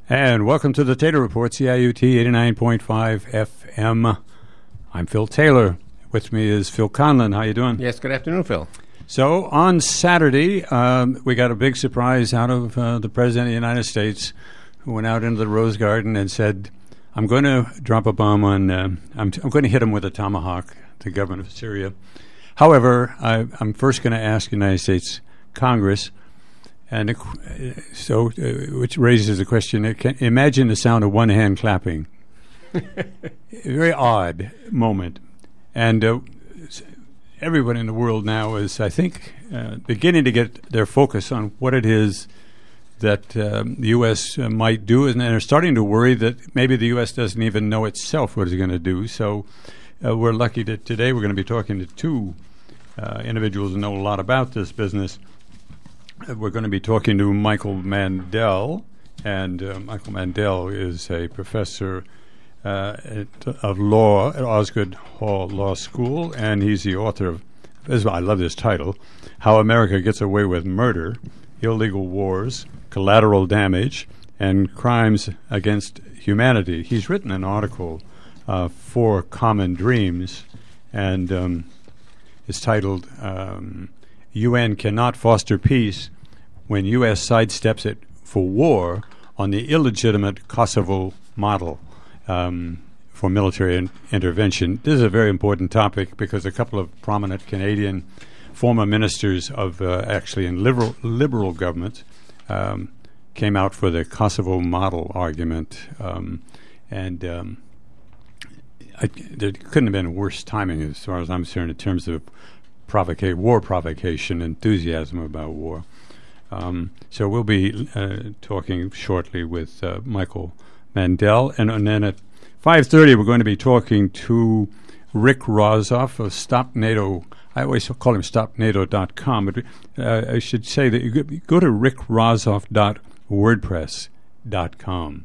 And welcome to the Taylor Report, CIUT 89.5 FM. I'm Phil Taylor. With me is Phil Conlon. How you doing? Yes, good afternoon, Phil. So on Saturday, we got a big surprise out of the President of the United States, who went out into the Rose Garden and said, I'm going to drop a bomb on, I'm going to hit him with a tomahawk, the government of Syria. However, I'm first going to ask the United States Congress, and which raises the question, imagine the sound of one hand clapping. A very odd moment. And everyone in the world now is, I think, beginning to get their focus on what it is that the U.S. might do, and they're starting to worry that maybe the U.S. doesn't even know itself what it's going to do. So we're lucky that today we're going to be talking to two individuals who know a lot about this business. We're going to be talking to Michael Mandel, and Michael Mandel is a professor of law at Osgood Hall Law School, and he's the author of, I love this title, How America Gets Away with Murder, Illegal Wars, Collateral Damage, and Crimes Against Humanity. He's written an article for Common Dreams, and it's titled UN Cannot Foster Peace When U.S. Sidesteps It for War on the Illegitimate Kosovo Model for Military Intervention. This is a very important topic because a couple of prominent Canadian former ministers of actually in liberal governments came out for the Kosovo Model argument. There couldn't have been worse timing as far as I'm concerned in terms of war provocation, enthusiasm about war. So we'll be talking shortly with Michael Mandel, and then at 5:30 we're going to be talking to Rick Rozoff of Stop NATO. I always call him StopNato.com, but I should say that you go to rickrozoff.wordpress.com.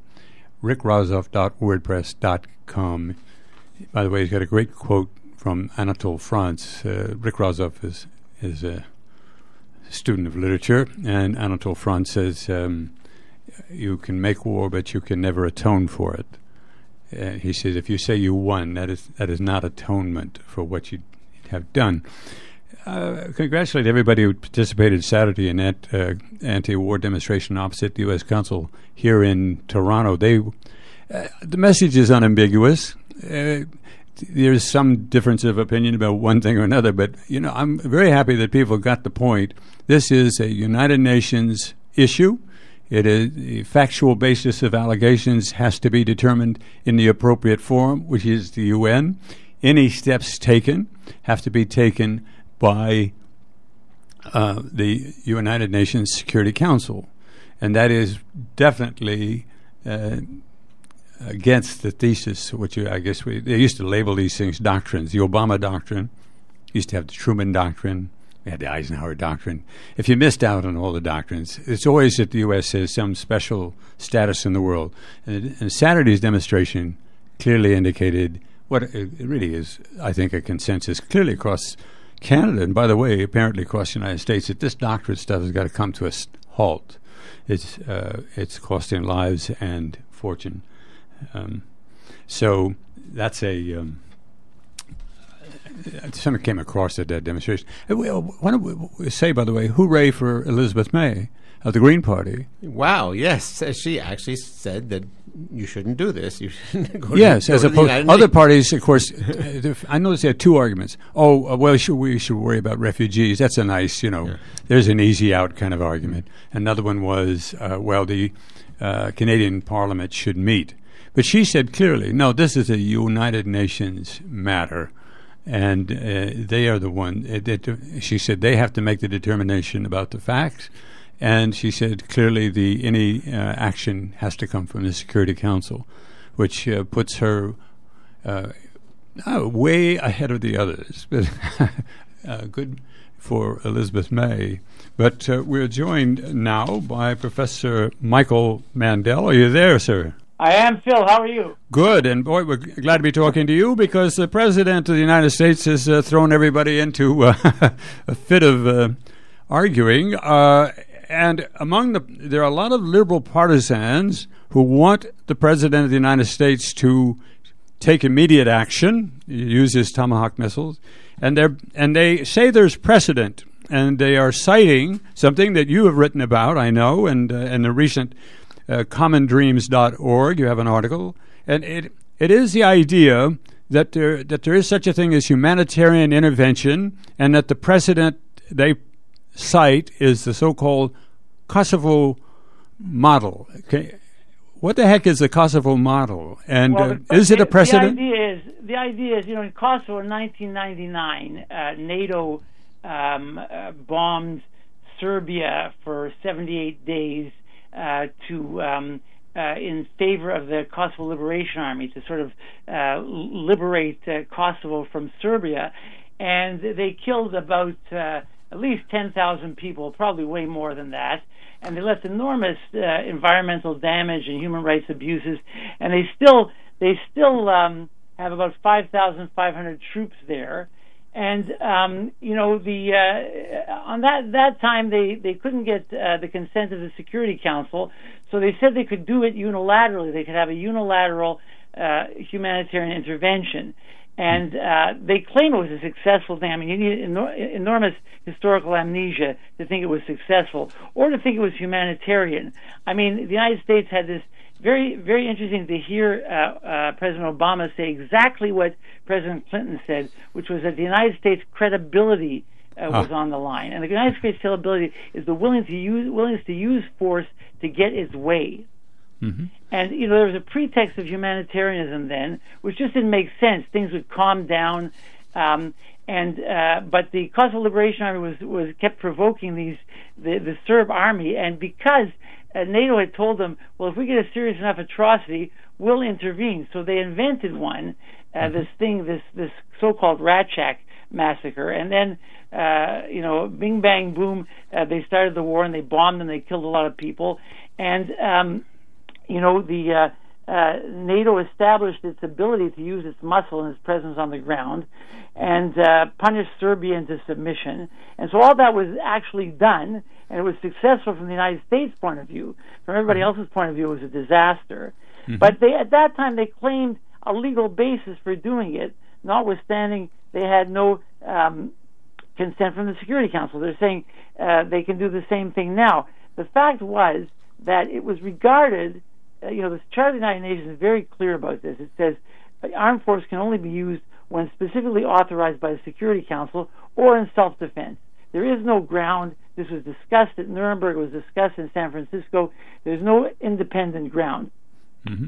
rickrozoff.wordpress.com. By the way, he's got a great quote from Anatole France. Rick Rozoff is a student of literature, and Anatole France says, you can make war, but you can never atone for it. He says, if you say you won, that is not atonement for what you have done. Congratulate everybody who participated Saturday in that anti-war demonstration opposite the U.S. Consul here in Toronto. The message is unambiguous. There's some difference of opinion about one thing or another, but I'm very happy that people got the point. This is a United Nations issue. It is the factual basis of allegations has to be determined in the appropriate forum, which is the UN. Any steps taken have to be taken by the United Nations Security Council, and that is definitely against the thesis, which they used to label these things doctrines. The Obama doctrine used to have the Truman doctrine. We had the Eisenhower doctrine. If you missed out on all the doctrines, it's always that the U.S. has some special status in the world. And Saturday's demonstration clearly indicated what it really is, I think, a consensus clearly across Canada, and by the way, apparently across the United States, that this doctrine stuff has got to come to a halt. It's costing lives and fortune. So that's something came across at that demonstration. Why don't we say, by the way, hooray for Elizabeth May of the Green Party. Wow, yes. She actually said that you shouldn't do this. You shouldn't go yes, as opposed to other parties, of course. I noticed they had two arguments. We should worry about refugees. That's a nice, there's an easy out kind of argument. Another one was, the Canadian Parliament should meet. But she said clearly, no, this is a United Nations matter. And they are the one. She said they have to make the determination about the facts. And she said clearly any action has to come from the Security Council, which puts her way ahead of the others. Good for Elizabeth May. But we're joined now by Professor Michael Mandel. Are you there, sir? I am, Phil. How are you? Good. And, boy, we're glad to be talking to you because the President of the United States has thrown everybody into a fit of arguing. And there are a lot of liberal partisans who want the President of the United States to take immediate action, use his Tomahawk missiles, and they say there's precedent, and they are citing something that you have written about, I know, and in the recent commondreams.org, you have an article, and it is the idea that there is such a thing as humanitarian intervention, and that the precedent they cite is the so-called Kosovo model. Okay. What the heck is the Kosovo model, and is it a precedent? The idea is, in Kosovo in 1999, NATO bombed Serbia for 78 days in favor of the Kosovo Liberation Army to sort of liberate Kosovo from Serbia, and they killed about at least 10,000 people, probably way more than that. And they left enormous environmental damage and human rights abuses, and they still have about 5,500 troops there. And on that time they couldn't get the consent of the Security Council, so they said they could do it unilaterally. They could have a unilateral humanitarian intervention. And they claim it was a successful thing. I mean, you need enormous historical amnesia to think it was successful or to think it was humanitarian. I mean, the United States had this very, very interesting to hear President Obama say exactly what President Clinton said, which was that the United States' credibility was on the line. And the United States' credibility is the willingness to use force to get its way. Mm-hmm. And there was a pretext of humanitarianism then, which just didn't make sense. Things would calm down, but the Kosovo Liberation Army was kept provoking the Serb army, and because NATO had told them, well, if we get a serious enough atrocity, we'll intervene. So they invented one, this so-called Ratchak massacre, and then bing bang boom, they started the war and they bombed and they killed a lot of people, and NATO established its ability to use its muscle and its presence on the ground and punish Serbia into submission. And so all that was actually done, and it was successful from the United States' point of view. From everybody else's point of view, it was a disaster. Mm-hmm. But at that time, they claimed a legal basis for doing it, notwithstanding they had no consent from the Security Council. They're saying they can do the same thing now. The fact was that it was regarded, the Charter of the United Nations is very clear about this. It says armed force can only be used when specifically authorized by the Security Council or in self-defense. There is no ground. This was discussed at Nuremberg. It was discussed in San Francisco. There's no independent ground. Mm-hmm.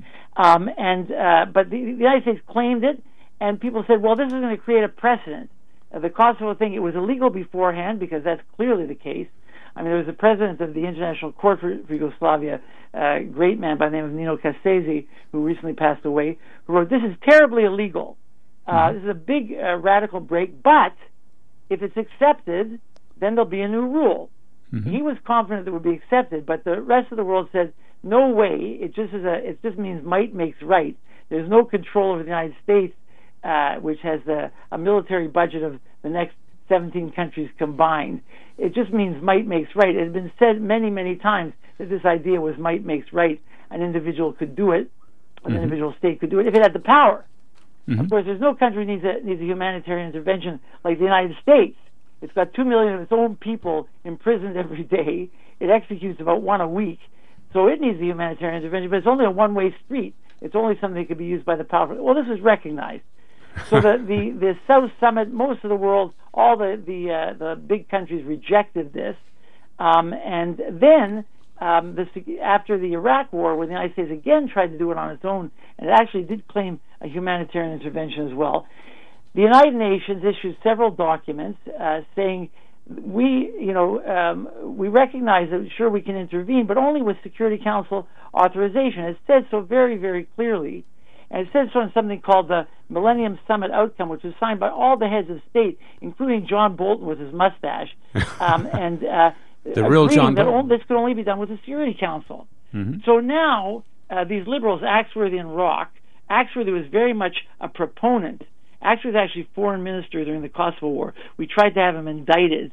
But the United States claimed it, and people said, well, this is going to create a precedent. The Kosovo thing, it was illegal beforehand because that's clearly the case. I mean, there was a president of the International Court for Yugoslavia, a great man by the name of Nino Cassese, who recently passed away, who wrote, this is terribly illegal. This is a big radical break, but if it's accepted, then there'll be a new rule. Mm-hmm. He was confident it would be accepted, but the rest of the world said, no way, it just means might makes right. There's no control over the United States, which has a military budget of the next 17 countries combined. It just means might makes right. It had been said many, many times that this idea was might makes right. An individual could do it, an individual state could do it if it had the power. Mm-hmm. Of course, there's no country needs a humanitarian intervention like the United States. It's got 2 million of its own people imprisoned every day. It executes about one a week. So it needs a humanitarian intervention, but it's only a one-way street. It's only something that could be used by the powerful. Well, this is recognized. So the South Summit, most of the world, all the big countries rejected this, and then after the Iraq War, when the United States again tried to do it on its own, and it actually did claim a humanitarian intervention as well, the United Nations issued several documents saying we recognize that sure we can intervene, but only with Security Council authorization. It says so very, very clearly. And it says so in something called the Millennium Summit Outcome, which was signed by all the heads of state, including John Bolton with his mustache, and the real John Bolton. This could only be done with the Security Council. Mm-hmm. So now these liberals, Axworthy and Rock, Axworthy was very much a proponent. Axworthy was actually foreign minister during the Kosovo War. We tried to have him indicted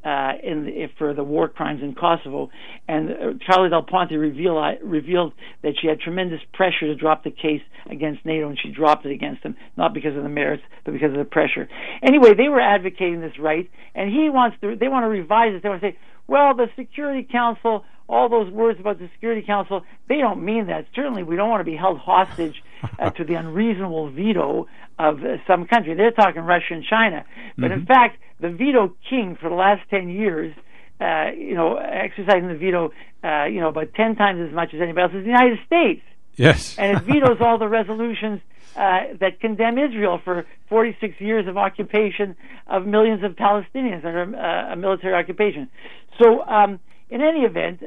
for the war crimes in Kosovo, and Carla Del Ponte revealed that she had tremendous pressure to drop the case against NATO, and she dropped it against them, not because of the merits, but because of the pressure. Anyway, they were advocating this right, and they want to revise it. They want to say, well, the Security Council, all those words about the Security Council, they don't mean that. Certainly, we don't want to be held hostage to the unreasonable veto of some country. They're talking Russia and China. But in fact, the veto king for the last 10 years, exercising the veto, about 10 times as much as anybody else, is the United States. Yes. And it vetoes all the resolutions that condemn Israel for 46 years of occupation of millions of Palestinians under a military occupation. So, in any event,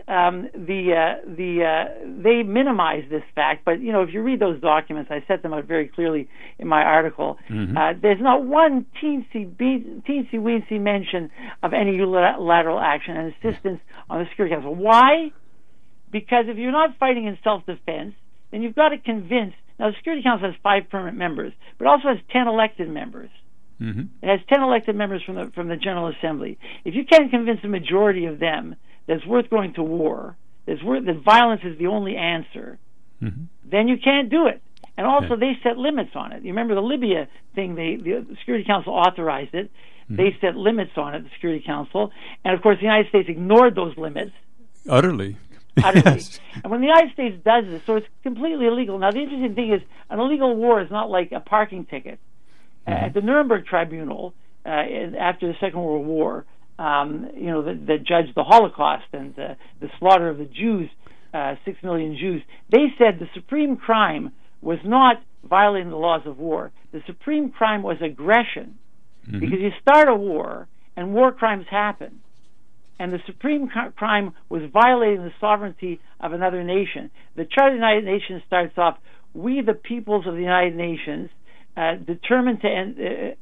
they minimize this fact. But if you read those documents, I set them out very clearly in my article. There's not one teensy-weensy mention of any unilateral action and insistence on the Security Council. Why? Because if you're not fighting in self-defense, then you've got to convince. Now, the Security Council has 5 permanent members, but also has 10 elected members. It has 10 elected members from the General Assembly. If you can't convince the majority of them that it's worth going to war, that violence is the only answer, then you can't do it. And also, they set limits on it. You remember the Libya thing? The Security Council authorized it. They set limits on it, the Security Council. And, of course, the United States ignored those limits. Utterly. Yes. And when the United States does this, so it's completely illegal. Now, the interesting thing is, an illegal war is not like a parking ticket. At the Nuremberg Tribunal, after the Second World War, that judged the Holocaust and the slaughter of the Jews, 6 million Jews, they said the supreme crime was not violating the laws of war. The supreme crime was aggression, because you start a war and war crimes happen. And the supreme crime was violating the sovereignty of another nation. The Charter of the United Nations starts off, we the peoples of the United Nations, determined to end...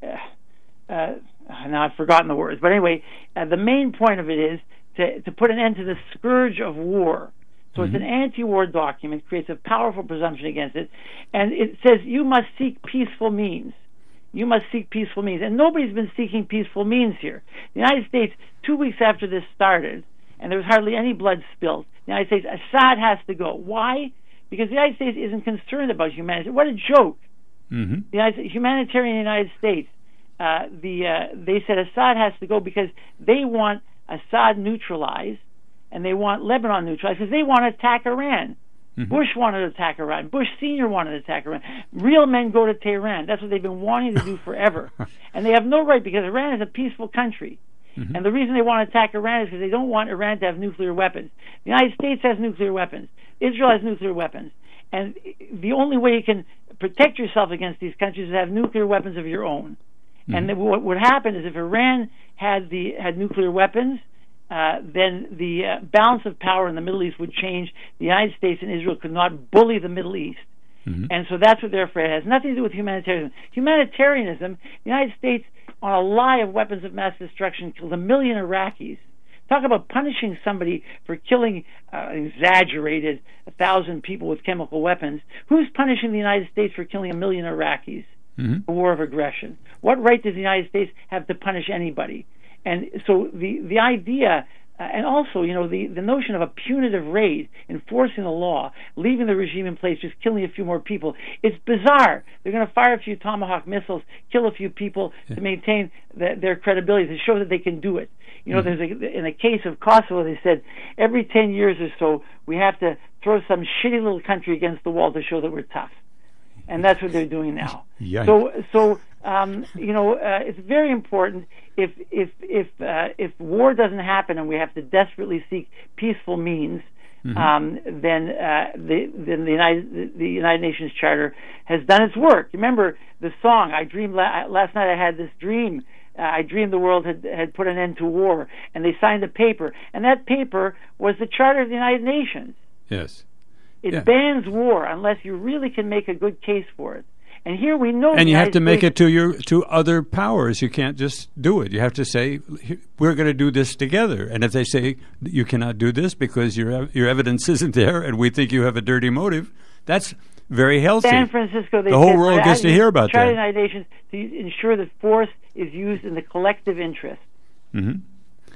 now I've forgotten the words. But anyway, the main point of it is to put an end to the scourge of war. So it's an anti-war document, creates a powerful presumption against it, and it says you must seek peaceful means. You must seek peaceful means. And nobody's been seeking peaceful means here. The United States, 2 weeks after this started, and there was hardly any blood spilled, the United States, Assad has to go. Why? Because the United States isn't concerned about humanity. What a joke. The humanitarian United States, they said Assad has to go because they want Assad neutralized, and they want Lebanon neutralized because they want to attack Iran. Bush wanted to attack Iran. Bush Sr. wanted to attack Iran. Real men go to Tehran. That's what they've been wanting to do forever. And they have no right, because Iran is a peaceful country. And the reason they want to attack Iran is because they don't want Iran to have nuclear weapons. The United States has nuclear weapons. Israel has nuclear weapons. And the only way you can protect yourself against these countries is to have nuclear weapons of your own. And what would happen is if Iran had nuclear weapons, then the balance of power in the Middle East would change. The United States and Israel could not bully the Middle East. And so that's what they're afraid of. It has nothing to do with humanitarianism. Humanitarianism, the United States, on a lie of weapons of mass destruction, killed 1 million Iraqis. Talk about punishing somebody for killing exaggerated 1,000 people with chemical weapons. Who's punishing the United States for killing 1 million Iraqis? A war of aggression. What right does the United States have to punish anybody? And so the idea, and also, the notion of a punitive raid, enforcing the law, leaving the regime in place, just killing a few more people, it's bizarre. They're going to fire a few Tomahawk missiles, kill a few people to maintain their credibility, to show that they can do it. There's in a case of Kosovo, they said every 10 years or so, we have to throw some shitty little country against the wall to show that we're tough. And that's what they're doing now. So it's very important. If war doesn't happen and we have to desperately seek peaceful means, then the United Nations Charter has done its work. Remember the song? I dreamed last night. I had this dream. I dreamed the world had put an end to war, and they signed a paper, and that paper was the Charter of the United Nations. Yes. It bans war unless you really can make a good case for it. And here we know, and you have to make it to other powers. You can't just do it. You have to say, we're going to do this together. And if they say you cannot do this because your evidence isn't there, and we think you have a dirty motive, that's very healthy. San Francisco, the whole world gets to hear about that. The United Nations to ensure that force is used in the collective interest.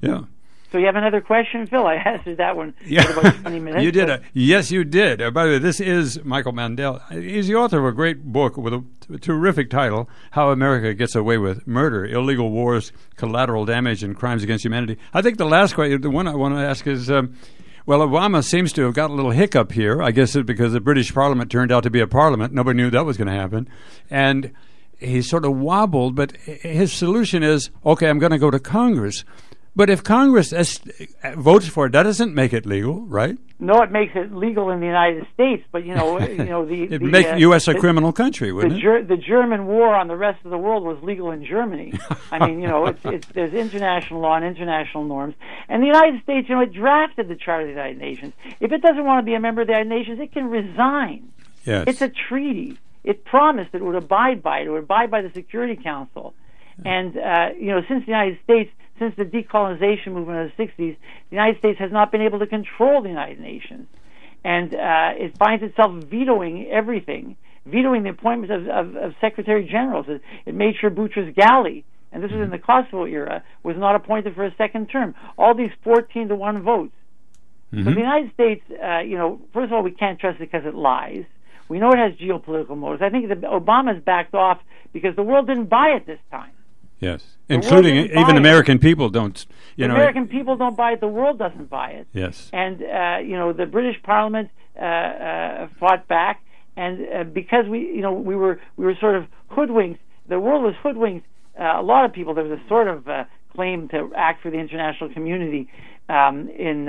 Yeah. So you have another question, Phil? I answered that one Yeah. in about 20 minutes. You did. Yes, you did. By the way, this is Michael Mandel. He's the author of a great book with a terrific title, How America Gets Away with Murder, Illegal Wars, Collateral Damage, and Crimes Against Humanity. I think the last question, the one I want to ask is, well, Obama seems to have got a little hiccup here. I guess it's because the British Parliament turned out to be a parliament. Nobody knew that was going to happen. And he sort of wobbled, but his solution is, okay, I'm going to go to Congress. But if Congress votes for it, that doesn't make it legal, right? No, it makes it legal in the United States, but It make U.S. a criminal country, wouldn't it? The German war on the rest of the world was legal in Germany. I mean, there's international law and international norms, and the United States, it drafted the Charter of the United Nations. If it doesn't want to be a member of the United Nations, it can resign. Yes. It's a treaty. It promised it would abide by it. It would abide by the Security Council, and since the United States. Since the decolonization movement of the 60s, the United States has not been able to control the United Nations. And it finds itself vetoing everything, vetoing the appointments of secretary generals. It made sure Boutros Ghali, and this was in the Kosovo era, was not appointed for a second term. All these 14-1 votes. So the United States, first of all, we can't trust it because it lies. We know it has geopolitical motives. I think that Obama's backed off because the world didn't buy it this time. Yes, including even American people don't. American people don't buy it. The world doesn't buy it. Yes, and the British Parliament fought back, and because we were sort of hoodwinked. The world was hoodwinked. A lot of people. There was a sort of claim to act for the international community in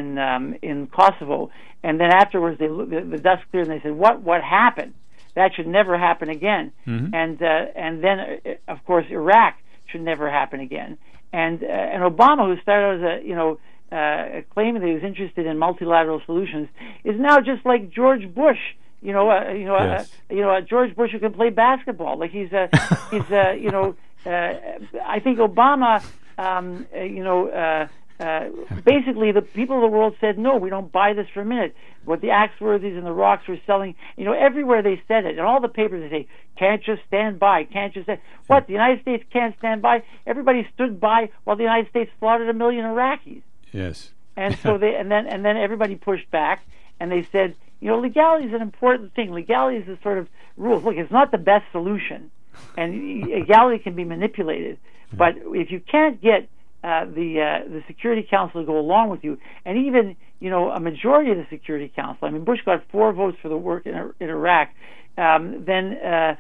Kosovo, and then afterwards the dust cleared and they said, "What happened? That should never happen again." And then of course Iraq should never happen again. And Obama, who started as claiming that he was interested in multilateral solutions, is now just like George Bush. Yes. George Bush who can play basketball. Like he's I think Obama, basically the people of the world said, no, we don't buy this for a minute. What the Axworthys and the Rocks were selling, everywhere they said it, and all the papers they say, can't just stand by, can't just stand. What, the United States can't stand by? Everybody stood by while the United States slaughtered 1 million Iraqis. Yes. And so then everybody pushed back, and they said, legality is an important thing. Legality is the sort of rules. Look, it's not the best solution, and legality can be manipulated. But if you can't get the Security Council to go along with you, and even a majority of the Security Council. I mean, Bush got 4 votes for the work in Iraq. It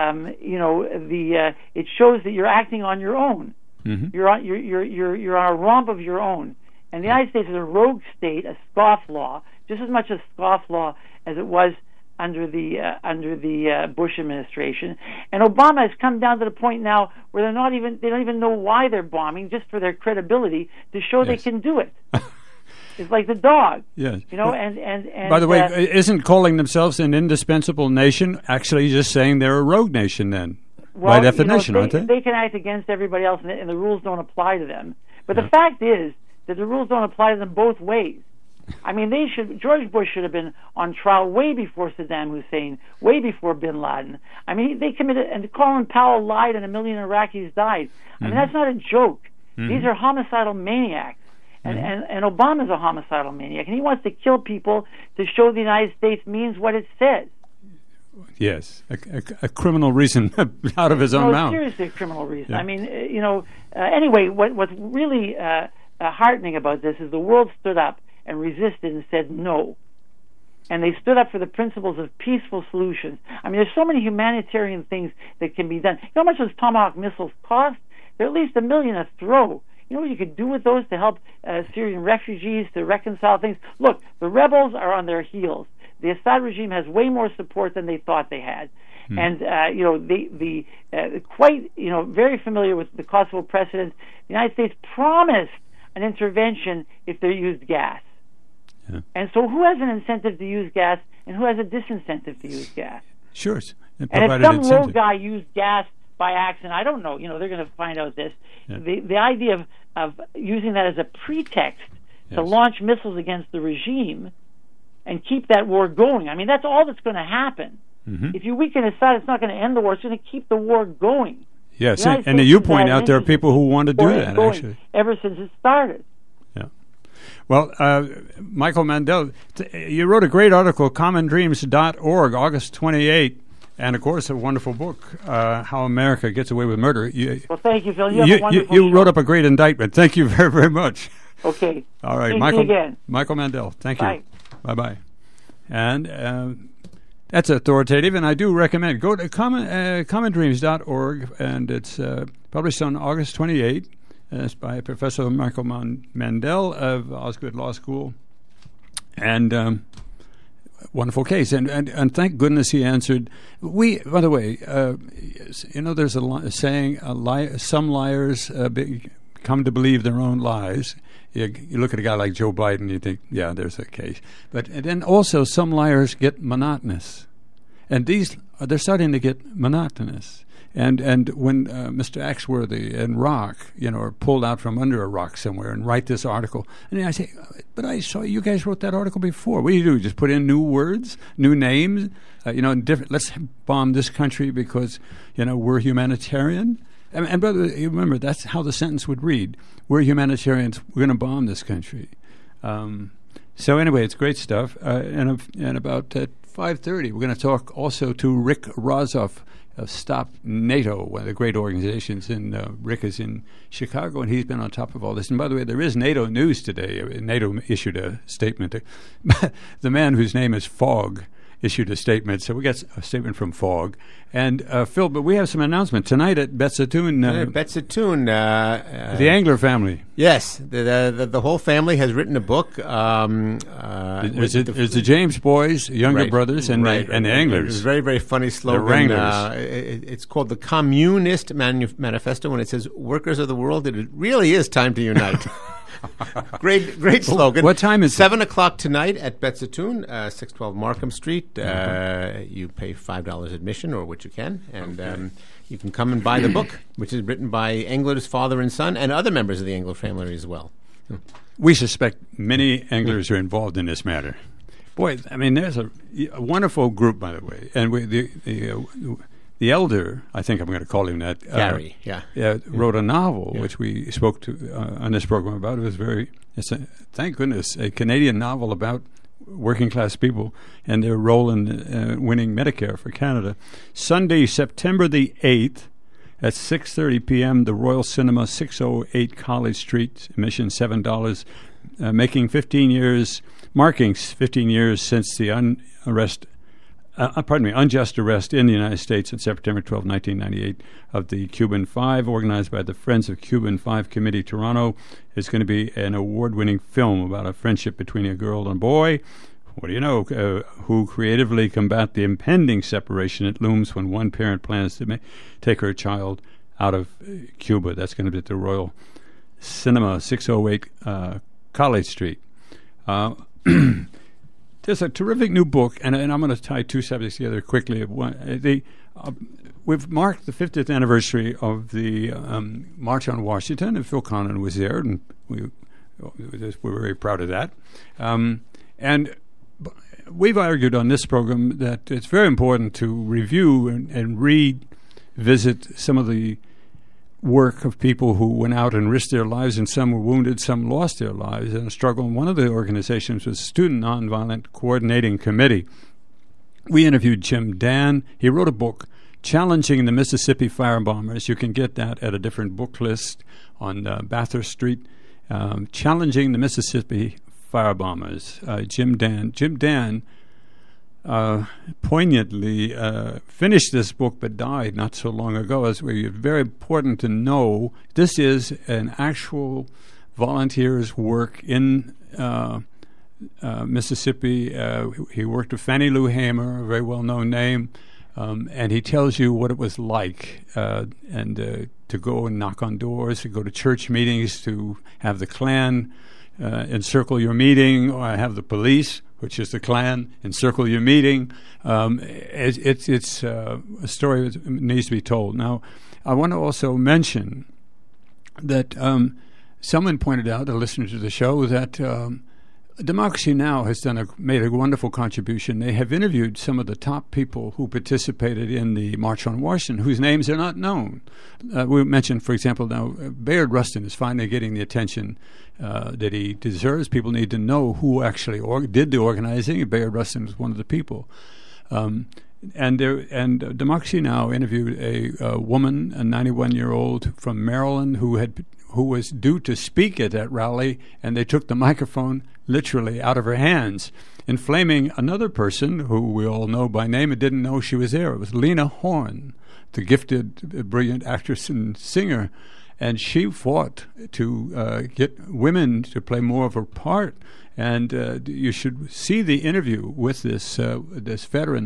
shows that you're acting on your own. You're on a romp of your own. And the United States is a rogue state, a scofflaw, just as much a scofflaw as it was under the Bush administration. And Obama has come down to the point now where they don't even know why they're bombing, just for their credibility, to show they can do it. It's like the dog. Yes. And by the way, isn't calling themselves an indispensable nation actually just saying they're a rogue nation then? Well, by definition, aren't they? They can act against everybody else, and the rules don't apply to them. But the fact is that the rules don't apply to them both ways. I mean, George Bush should have been on trial way before Saddam Hussein, way before bin Laden. I mean, they committed, and Colin Powell lied and 1 million Iraqis died. I mean, that's not a joke. These are homicidal maniacs. And Obama's a homicidal maniac, and he wants to kill people to show the United States means what it says. Yes, a criminal reason out of his own mouth. Seriously, a criminal reason. Yeah. I mean, anyway, what's really heartening about this is the world stood up and resisted and said no. And they stood up for the principles of peaceful solutions. I mean, there's so many humanitarian things that can be done. You know how much those Tomahawk missiles cost? They're at least $1 million a throw. You know what you could do with those to help Syrian refugees, to reconcile things? Look, the rebels are on their heels. The Assad regime has way more support than they thought they had. And, very familiar with the Kosovo precedent, the United States promised an intervention if they used gas. Yeah. And so who has an incentive to use gas and who has a disincentive to use gas? Sure. And if some low guy used gas by accident, I don't know, they're going to find out this. Yeah. The idea of using that as a pretext to launch missiles against the regime and keep that war going, I mean, that's all that's going to happen. If you weaken Assad, it's not going to end the war, it's going to keep the war going. Yes, The United and States you has point had out there are interest people who want to do going- that, going actually. ever since it started. Yeah. Well, Michael Mandel, you wrote a great article, commondreams.org, August 28th, and, of course, a wonderful book, How America Gets Away with Murder. Well, thank you, Phil. You have a wonderful you show. wrote up a great indictment. Thank you very, very much. Okay. All right, See you Michael. again. Michael Mandel. Thank you. Bye. Bye-bye. And that's authoritative, and I do recommend. Go to commondreams.org, and it's published on August 28th. It's by Professor Michael Mandel of Osgood Law School. And wonderful case. And thank goodness he answered. By the way, there's a saying, some liars come to believe their own lies. You look at a guy like Joe Biden, you think, yeah, there's a case. But then also some liars get monotonous. And they're starting to get monotonous. And when Mr. Axworthy and Rock, are pulled out from under a rock somewhere and write this article, and I say, but I saw you guys wrote that article before. What do? Just put in new words, new names, different. Let's bomb this country because we're humanitarian. And brother, you remember that's how the sentence would read: "We're humanitarians. We're going to bomb this country." So anyway, it's great stuff. And about 5:30, we're going to talk also to Rick Rozoff of Stop NATO, one of the great organizations. Rick is in Chicago, and he's been on top of all this. And by the way, there is NATO news today. NATO issued a statement. The man whose name is Fogg issued a statement. So we got a statement from Fogg. And Phil, but we have some announcement tonight at Betsatoon. Betsatoon. The Angler family. Yes, the whole family has written a book. It's the James boys, younger brothers, and the Anglers. It's a very, very funny slogan. The Wranglers. It's called the Communist Manifesto, and it says, "Workers of the world, it really is time to unite." Great slogan. What time is it? 7 o'clock tonight at Betsatoon, 612 Markham Street. You pay $5 admission, or what you can, and you can come and buy the book, which is written by anglers, father and son, and other members of the Angler family as well. We suspect many anglers are involved in this matter. Boy, I mean, there's a wonderful group, by the way, and the elder, I think I'm going to call him that. Gary, wrote a novel, which we spoke to on this program about. Thank goodness, a Canadian novel about working class people and their role in winning Medicare for Canada. Sunday, September the 8th at 6:30 p.m., the Royal Cinema, 608 College Street, admission $7, marking 15 years since the unjust arrest in the United States on September 12, 1998 of the Cuban Five, organized by the Friends of Cuban Five Committee, Toronto. It's going to be an award-winning film about a friendship between a girl and a boy, what do you know, who creatively combat the impending separation that looms when one parent plans to take her child out of Cuba. That's going to be at the Royal Cinema, 608 College Street. There's a terrific new book, and I'm going to tie two subjects together quickly. We've marked the 50th anniversary of the March on Washington, and Phil Conlon was there, and we were very proud of that. And we've argued on this program that it's very important to review and revisit some of the work of people who went out and risked their lives, and some were wounded, some lost their lives in a struggle. And one of the organizations was Student Nonviolent Coordinating Committee. We interviewed Jim Dan. He wrote a book, Challenging the Mississippi Firebombers. You can get that at a different book list on Bathurst Street. Challenging the Mississippi Firebombers. Jim Dan poignantly finished this book but died not so long ago. It's very important to know this is an actual volunteer's work in Mississippi. He worked with Fannie Lou Hamer, a very well-known name, and he tells you what it was like and to go and knock on doors, to go to church meetings, to have the Klan encircle your meeting, or have the police, which is the Klan, encircle your meeting. It's a story that needs to be told. Now, I want to also mention that someone pointed out, a listener to the show, that Democracy Now! Has made a wonderful contribution. They have interviewed some of the top people who participated in the March on Washington, whose names are not known. We mentioned, for example, now Bayard Rustin is finally getting the attention that he deserves. People need to know who actually did the organizing. Bayard Rustin was one of the people. And Democracy Now! Interviewed a woman, a 91-year-old from Maryland, who was due to speak at that rally, and they took the microphone literally out of her hands, inflaming another person who we all know by name and didn't know she was there. It was Lena Horne, the gifted, brilliant actress and singer, and she fought to get women to play more of a part. And you should see the interview with this veteran.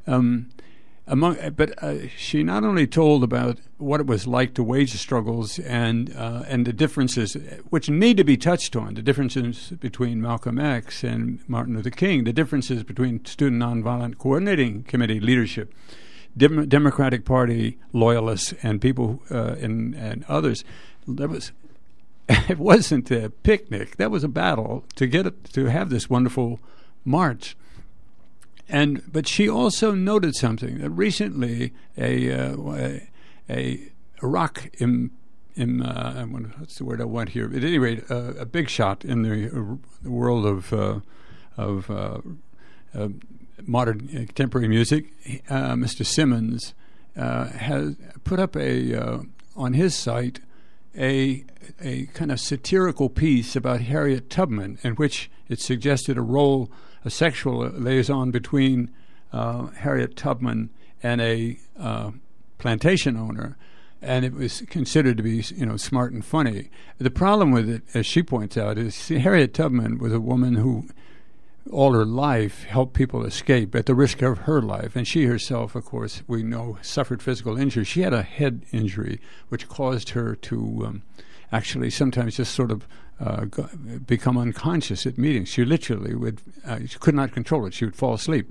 But she not only told about what it was like to wage the struggles and the differences which need to be touched on, the differences between Malcolm X and Martin Luther King, the differences between Student Nonviolent Coordinating Committee leadership, Democratic Party loyalists, and people and others. It wasn't a picnic. That was a battle to to have this wonderful march. But she also noted something that recently a rock what's the word I want here? At any rate, a big shot in the world of modern contemporary music, Mr. Simmons, has put up on his site a kind of satirical piece about Harriet Tubman, in which it suggested a sexual liaison between Harriet Tubman and a plantation owner, and it was considered to be, smart and funny. The problem with it, as she points out, is Harriet Tubman was a woman who all her life helped people escape at the risk of her life, and she herself, of course, we know, suffered physical injury. She had a head injury which caused her to actually sometimes just sort of become unconscious at meetings. She literally she could not control it. She would fall asleep.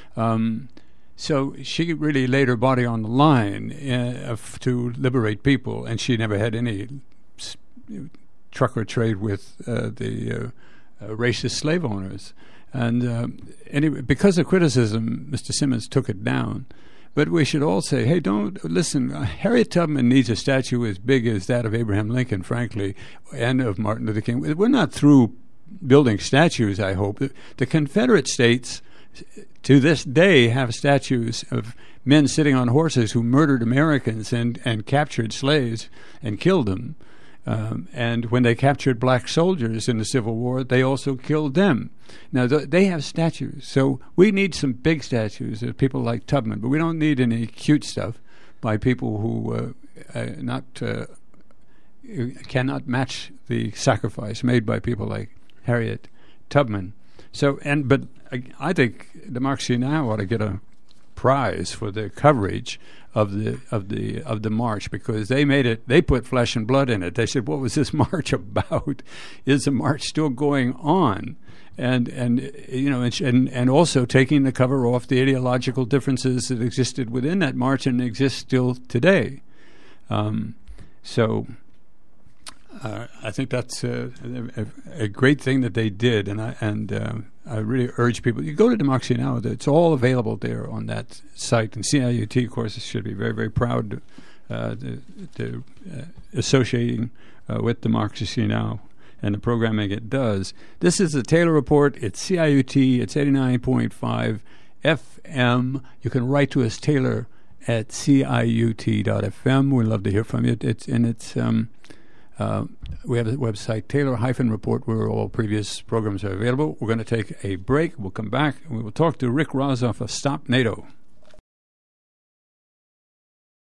So she really laid her body on the line to liberate people, and she never had any trucker trade with the racist slave owners. And anyway, because of criticism, Mr. Simmons took it down. But we should all say, hey, don't listen. Harriet Tubman needs a statue as big as that of Abraham Lincoln, frankly, and of Martin Luther King. We're not through building statues, I hope. The Confederate states, to this day, have statues of men sitting on horses who murdered Americans and captured slaves and killed them. And when they captured black soldiers in the Civil War, they also killed them. Now, they have statues. So we need some big statues of people like Tubman, but we don't need any cute stuff by people who cannot match the sacrifice made by people like Harriet Tubman. But I think Democracy Now! Ought to get a prize for the coverage of the march, because they put flesh and blood in it. They said, what was this march about? Is the march still going on? And also taking the cover off the ideological differences that existed within that march and exist still today. So I think that's a great thing that they did, and I really urge people, you go to Democracy Now! It's all available there on that site, and CIUT, of course, should be very, very proud to associating with Democracy Now! And the programming it does. This is the Taylor Report. It's CIUT. It's 89.5 FM. You can write to us, Taylor, at ciut.fm. We'd love to hear from you. We have a website, Taylor-Report, where all previous programs are available. We're going to take a break. We'll come back, and we will talk to Rick Rozoff of Stop NATO.